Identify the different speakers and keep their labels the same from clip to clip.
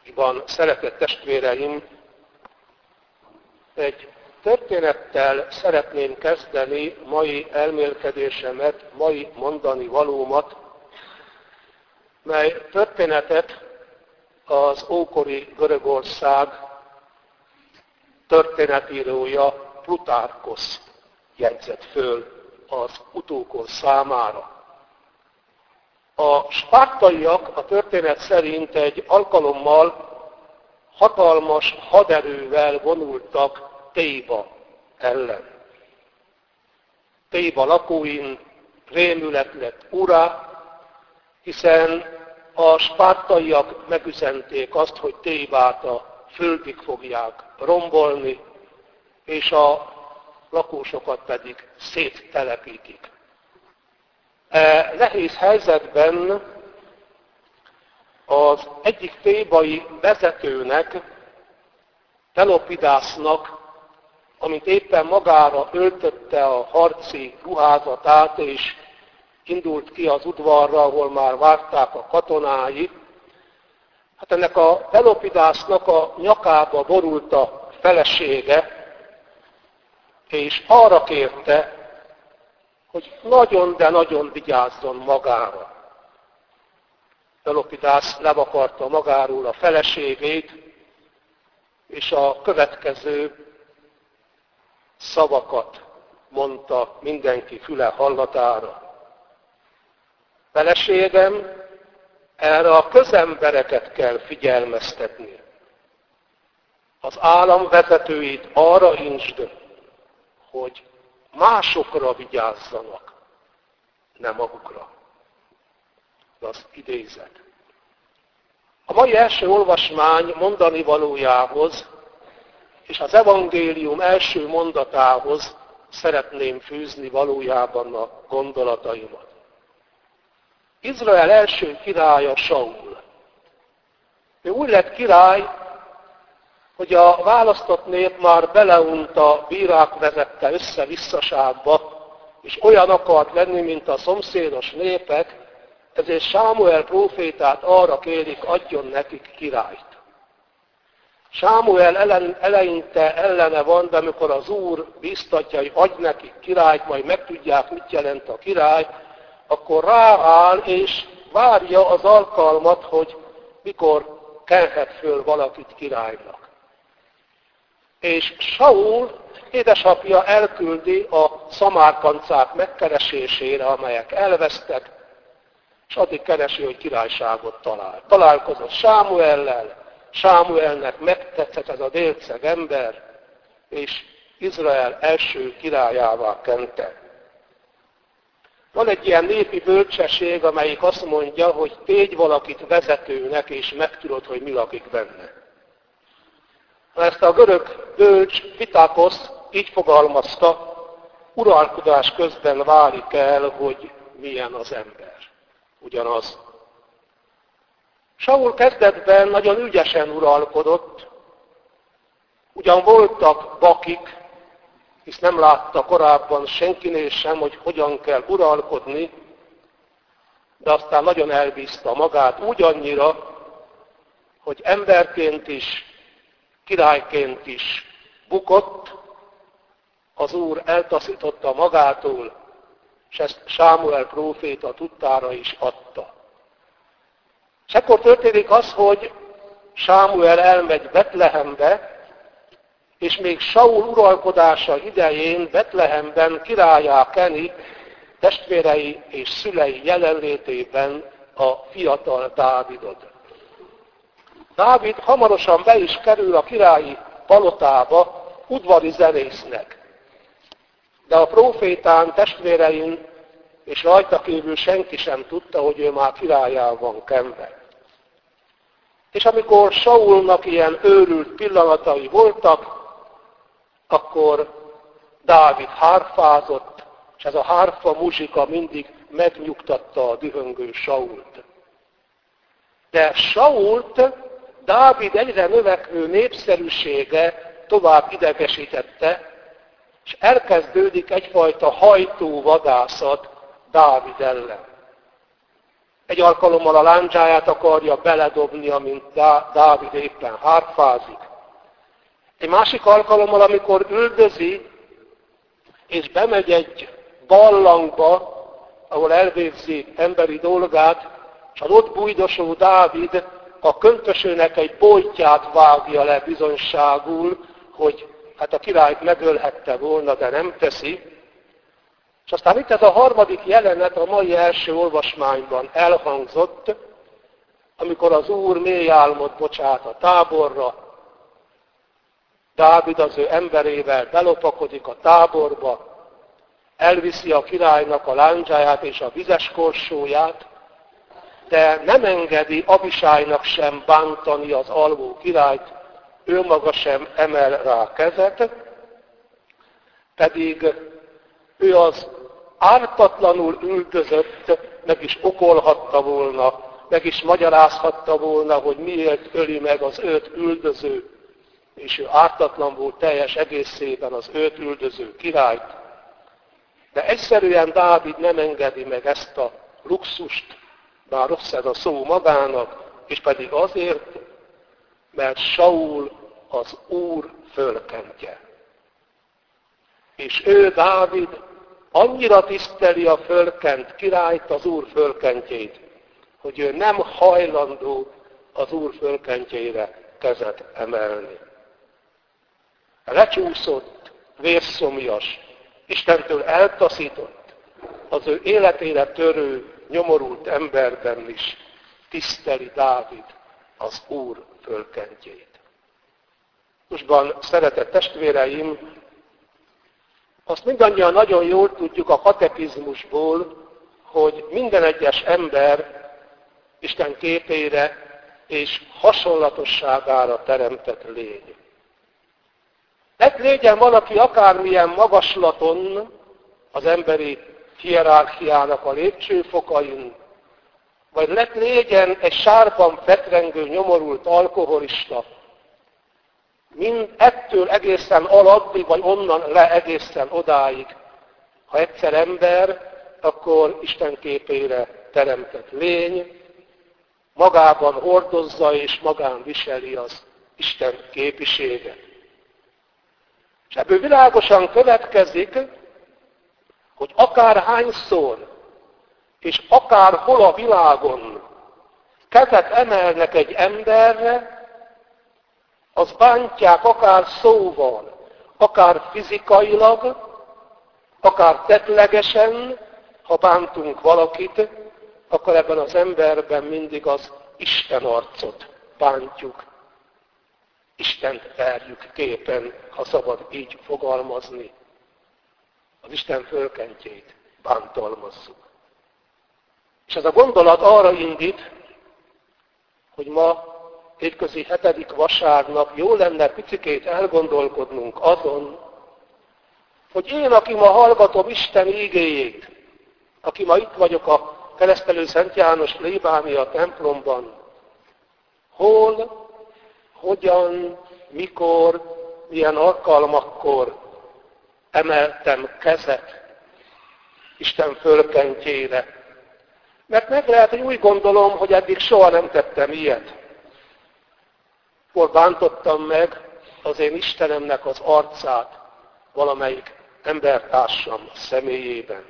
Speaker 1: Szeretett testvéreim, egy történettel szeretném kezdeni mai elmélkedésemet, mai mondani valómat, mely történetet az ókori Görögország történetírója Plutarkhosz jegyzett föl az utókor számára. A spártaiak a történet szerint egy alkalommal hatalmas haderővel vonultak Théba ellen. Théba lakóin rémület lett urá, hiszen a spártaiak megüzenték azt, hogy Thébát a földig fogják rombolni, és a lakósokat pedig széttelepítik. Nehéz helyzetben az egyik thébai vezetőnek, Pelopidásznak, amint éppen magára öltötte a harci ruházatát, és indult ki az udvarra, ahol már várták a katonái, hát ennek a Pelopidásznak a nyakába borult a felesége, és arra kérte, hogy nagyon, de nagyon vigyázzon magára. Pelopidász levakarta magáról a feleségét, és a következő szavakat mondta mindenki füle hallatára. Feleségem, erre a közembereket kell figyelmeztetni. Az állam vezetőit arra intsd, hogy másokra vigyázzanak, nem magukra. Az idézet. A mai első olvasmány mondani valójához és az evangélium első mondatához szeretném fűzni valójában a gondolataimat. Izrael első királya Saul. Ő úgy lett király, hogy a választott nép már beleunt a bírák vezette össze-visszaságba, és olyan akart lenni, mint a szomszédos népek, ezért Sámuel prófétát arra kérik, adjon nekik királyt. Sámuel eleinte ellene van, de amikor az Úr bíztatja, hogy adj nekik királyt, majd megtudják, mit jelent a király, akkor rááll és várja az alkalmat, hogy mikor kelhet föl valakit királynak. És Saul édesapja elküldi a szamárkancák megkeresésére, amelyek elvesztek, és addig keresi, hogy királyságot talál. Találkozott Sámuellel, Sámuelnek megtetszett ez a délceg ember, és Izrael első királyává kente. Van egy ilyen népi bölcsesség, amelyik azt mondja, hogy tégy valakit vezetőnek, és megtudod, hogy mi lakik benne. Ezt a görög bölcs Pitákosz így fogalmazta, uralkodás közben válik el, hogy milyen az ember. Ugyanaz. Saul kezdetben nagyon ügyesen uralkodott, ugyan voltak bakik, hisz nem látta korábban senkinél sem, hogy hogyan kell uralkodni, de aztán nagyon elbízta magát úgy annyira, hogy emberként is, királyként is bukott, az Úr eltaszította magától, és ezt Sámuel próféta tudtára is adta. És ekkor történik az, hogy Sámuel elmegy Betlehembe, és még Saul uralkodása idején Betlehemben királlyá keni testvérei és szülei jelenlétében a fiatal Dávidot. Dávid hamarosan be is kerül a királyi palotába udvari zenésznek. De a prófétán, testvérein és rajta kívül senki sem tudta, hogy ő már királlyá van kenve. És amikor Saulnak ilyen őrült pillanatai voltak, akkor Dávid hárfázott, és ez a hárfa muzsika mindig megnyugtatta a dühöngő Sault. De Sault Dávid egyre növekvő népszerűsége tovább idegesítette, és elkezdődik egyfajta hajtóvadászat Dávid ellen. Egy alkalommal a láncsáját akarja beledobni, amint Dávid éppen hárfázik. Egy másik alkalommal, amikor üldözi, és bemegy egy barlangba, ahol elvégzi emberi dolgát, és az ott bújdosó Dávid a köntösőnek egy bojtját vágja le bizonyságul, hogy hát a királyt megölhette volna, de nem teszi. És aztán itt ez a harmadik jelenet a mai első olvasmányban elhangzott, amikor az Úr mély álmot bocsát a táborra, Dávid az ő emberével belopakodik a táborba, elviszi a királynak a láncsáját és a vizes korsóját, de nem engedi Abisájnak sem bántani az alvó királyt, ő maga sem emel rá kezet, pedig ő az ártatlanul üldözött, meg is okolhatta volna, meg is magyarázhatta volna, hogy miért öli meg az őt üldöző, és ő ártatlan volt teljes egészében az őt üldöző királyt. De egyszerűen Dávid nem engedi meg ezt a luxust, bár rossz ez a szó magának, és pedig azért, mert Saul az Úr fölkentje. És ő, Dávid, annyira tiszteli a fölkent királyt, az Úr fölkentjét, hogy ő nem hajlandó az Úr fölkentjére kezet emelni. Lecsúszott, vérszomjas, Istentől eltaszított, az ő életére törő, nyomorult emberben is tiszteli Dávid az Úr fölkentjét. Mostban, szeretett testvéreim, azt mindannyian nagyon jól tudjuk a katekizmusból, hogy minden egyes ember Isten képére és hasonlatosságára teremtett lény. Légyen valaki akármilyen magaslaton, az emberi hierarchiának a lépcsőfokain, vagy légyen egy sárban fetrengő, nyomorult alkoholista, mind ettől egészen aladdig, vagy onnan le egészen odáig. Ha egyszer ember, akkor Isten képére teremtett lény, magában hordozza és magán viseli az Isten képiséget. És ebből világosan következik, hogy akárhányszor és akárhol a világon kezet emelnek egy emberre, az bántják akár szóval, akár fizikailag, akár tettlegesen, ha bántunk valakit, akkor ebben az emberben mindig az Isten arcot bántjuk. Istent verjük képen, ha szabad így fogalmazni. Az Isten fölkentjét bántalmazzuk. És ez a gondolat arra indít, hogy ma hétközi 7. vasárnap jó lenne picikét elgondolkodnunk azon, hogy én, aki ma hallgatom Isten ígéjét, aki ma itt vagyok a Keresztelő Szent János plébánia templomban, hol, hogyan, mikor, milyen alkalmakkor emeltem kezet Isten fölkentjére. Mert meg lehet, hogy úgy gondolom, hogy eddig soha nem tettem ilyet. Hol bántottam meg az én Istenemnek az arcát valamelyik embertársam személyében.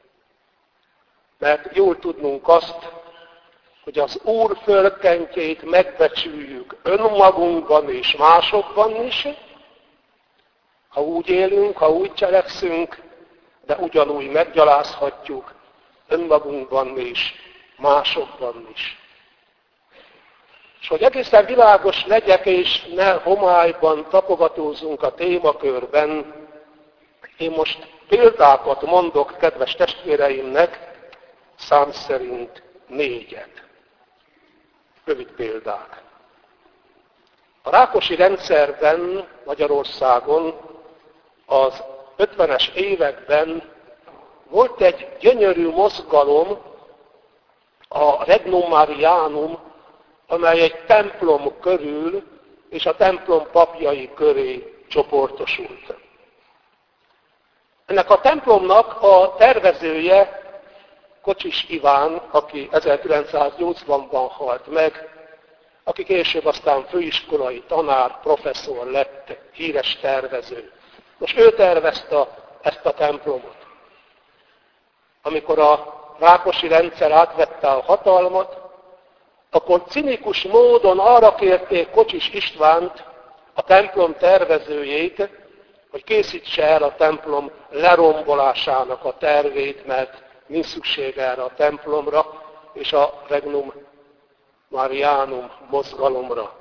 Speaker 1: Mert jól tudnunk azt, hogy az Úr fölkentjét megbecsüljük önmagunkban és másokban is, ha úgy élünk, ha úgy cselekszünk, de ugyanúgy meggyalázhatjuk önmagunkban és másokban is. És hogy egészen világos legyek, és ne homályban tapogatózunk a témakörben, én most példákat mondok kedves testvéreimnek, szám szerint 4. Rövid példák. A Rákosi rendszerben Magyarországon az 50-es években volt egy gyönyörű mozgalom, a Regnum Marianum, amely egy templom körül és a templom papjai köré csoportosult. Ennek a templomnak a tervezője Kocsis Iván, aki 1980-ban halt meg, aki később aztán főiskolai tanár, professzor lett, híres tervező. Most ő tervezte ezt a templomot. Amikor a Rákosi rendszer átvette a hatalmat, akkor cinikus módon arra kérték Kocsis Istvánt, a templom tervezőjét, hogy készítse el a templom lerombolásának a tervét, mert nincs szükség erre a templomra, és a Regnum Marianum mozgalomra.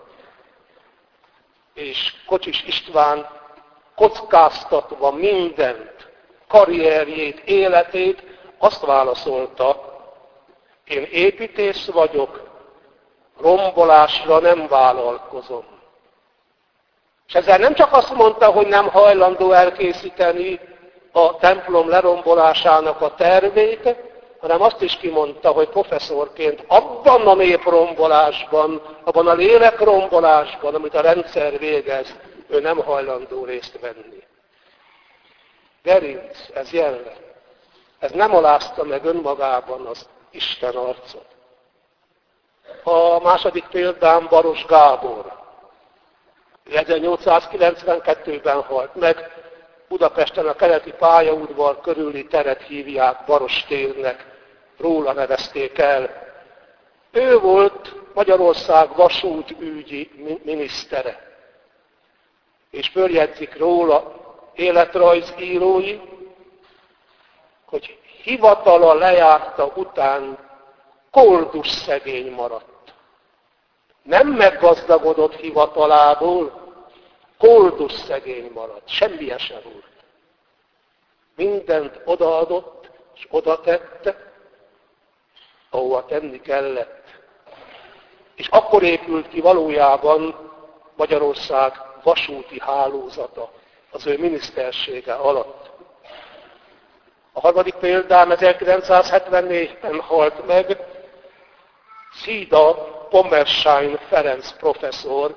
Speaker 1: És Kocsis István kockáztatva mindent, karrierjét, életét, azt válaszolta, én építész vagyok, rombolásra nem vállalkozom. És ezzel nem csak azt mondta, hogy nem hajlandó elkészíteni a templom lerombolásának a tervét, hanem azt is kimondta, hogy professzorként abban a néprombolásban, abban a lélekrombolásban, amit a rendszer végez, ő nem hajlandó részt venni. Gerinc, ez jelen. Ez nem alázta meg önmagában az Isten arcot. A második példám Baros Gábor. 1892-ben halt meg, Budapesten a keleti pályaudvar körüli teret hívják Baros térnek, róla nevezték el. Ő volt Magyarország vasútügyi minisztere. És följegyzik róla életrajzírói, hogy hivatala lejárta után koldus szegény maradt. Nem meggazdagodott hivatalából, koldus szegény maradt, semmilyen sem volt. Mindent odaadott, és oda tette, ahova tenni kellett. És akkor épült ki valójában Magyarország vasúti hálózata az ő minisztersége alatt. A harmadik példám 1974-ben halt meg Szída Pommersheim Ferenc professzor,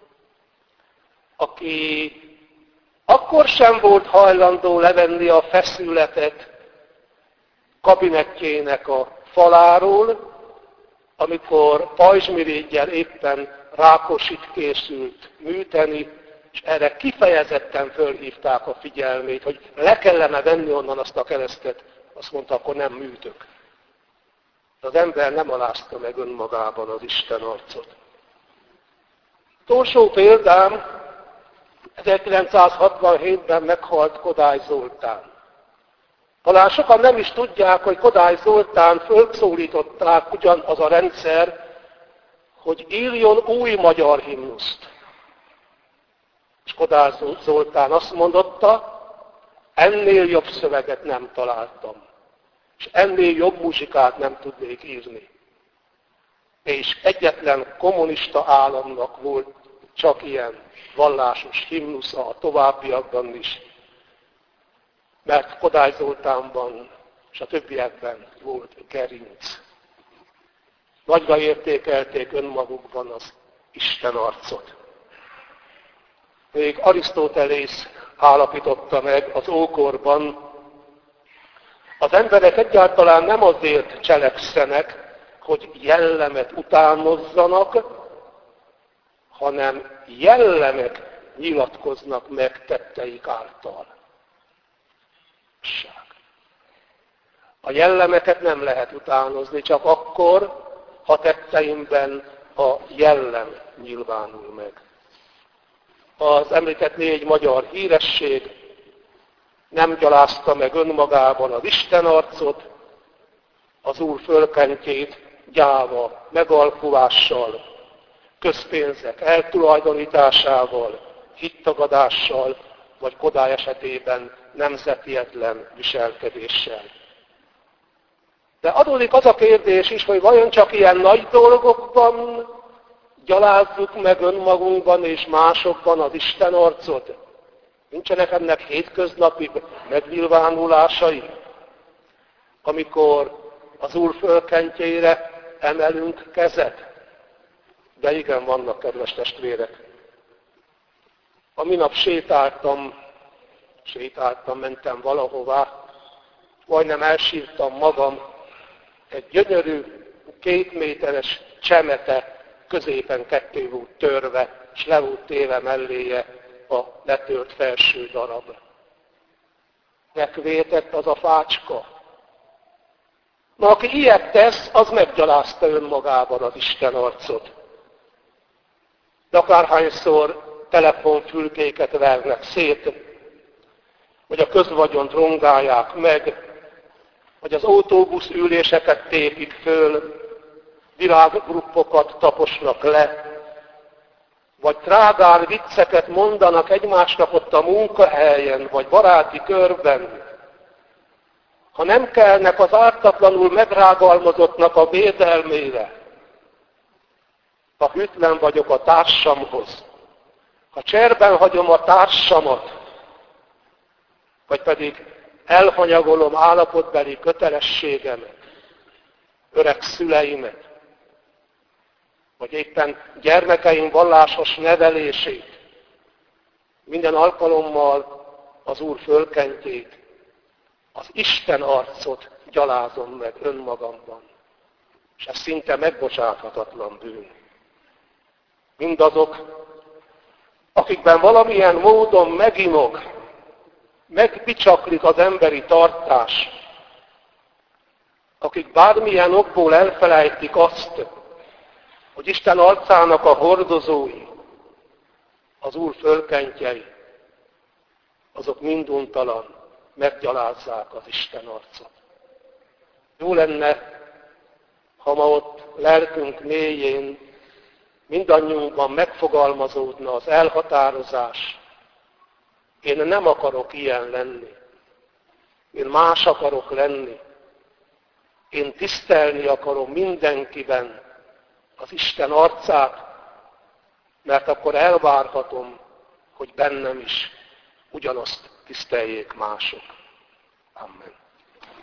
Speaker 1: aki akkor sem volt hajlandó levenni a feszületet kabinettjének a faláról, amikor pajzsmiriggyel éppen Rákosit készült műteni, és erre kifejezetten fölhívták a figyelmét, hogy le kellene venni onnan azt a keresztet. Azt mondta, akkor nem műtök. De az ember nem alázta meg önmagában az Isten arcot. Utolsó példám, 1967-ben meghalt Kodály Zoltán. Talán sokan nem is tudják, hogy Kodály Zoltán fölszólították ugyanaz a rendszer, hogy írjon új magyar himnuszt. És Kodály Zoltán azt mondotta, ennél jobb szöveget nem találtam, és ennél jobb muzsikát nem tudnék írni. És egyetlen kommunista államnak volt csak ilyen vallásos himnusza a továbbiakban is, mert Kodály Zoltánban és a többiekben volt gerinc. Nagyra értékelték önmagukban az Isten arcot. Még Arisztotelész állapította meg az ókorban, az emberek egyáltalán nem azért cselekszenek, hogy jellemet utánozzanak, hanem jellemek nyilatkoznak meg tetteik által. A jellemeket nem lehet utánozni, csak akkor, ha tetteimben a jellem nyilvánul meg. Az említett 4 magyar híresség nem gyalázta meg önmagában az Isten arcot, az Úr fölkentjét gyáva megalkulással, közpénzek eltulajdonításával, hittagadással, vagy Kodály esetében nemzetietlen viselkedéssel. De adódik az a kérdés is, hogy vajon csak ilyen nagy dolgokban gyalázzuk meg önmagunkban és másokban az Isten arcot? Nincsenek ennek hétköznapi megnyilvánulásai, amikor az Úr fölkentjére emelünk kezet? De igen, vannak, kedves testvérek. A minap sétáltam, mentem valahová, majdnem elsírtam magam, egy gyönyörű, 2 méteres csemete középen ketté volt törve, és le volt téve melléje a letört felső darab. Megvétett az a fácska. Na, aki ilyet tesz, az meggyalázta önmagában az Isten arcot. De akárhányszor telefonfülkéket vernek szét, vagy a közvagyont rongálják meg, vagy az autóbusz üléseket tépik föl, világgruppokat taposnak le, vagy trágár vicceket mondanak egymásnak ott a munkahelyen, vagy baráti körben, ha nem kelnek az ártatlanul megrágalmazottnak a védelmére, ha hűtlen vagyok a társamhoz, ha cserben hagyom a társamat, vagy pedig elhanyagolom állapotbeli kötelességemet, öreg szüleimet, vagy éppen gyermekeim vallásos nevelését, minden alkalommal az Úr fölkentjét, az Isten arcot gyalázom meg önmagamban. És ez szinte megbocsáthatatlan bűn. Mindazok, akikben valamilyen módon meginog, megbicsaklik az emberi tartás, akik bármilyen okból elfelejtik azt, hogy Isten arcának a hordozói, az Úr fölkentjei, azok minduntalan meggyalázzák az Isten arcot. Jó lenne, ha ma ott lelkünk mélyén mindannyiunkban megfogalmazódna az elhatározás. Én nem akarok ilyen lenni. Én más akarok lenni. Én tisztelni akarom mindenkiben az Isten arcát, mert akkor elvárhatom, hogy bennem is ugyanazt tiszteljék mások. Amen.